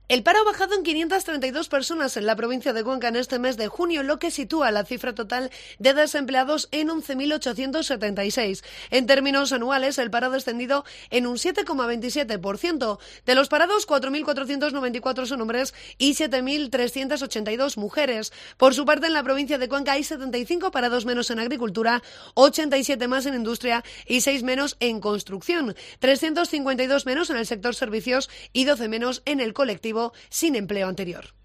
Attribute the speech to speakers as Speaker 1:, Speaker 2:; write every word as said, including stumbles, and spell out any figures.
Speaker 1: El paro ha bajado en quinientas treinta y dos personas en la provincia de Cuenca en este mes de junio, lo que sitúa la cifra total de desempleados en once mil ochocientos setenta y seis. En términos anuales, el paro ha descendido en un siete coma veintisiete por ciento. De los parados, cuatro mil cuatrocientos noventa y cuatro son hombres y siete mil trescientas ochenta y dos mujeres. Por su parte, en la provincia de Cuenca hay setenta y cinco parados menos en agricultura, ochenta y siete más en industria y seis menos en construcción, trescientos cincuenta y dos menos en el sector servicios y doce menos en el colectivo sin empleo anterior.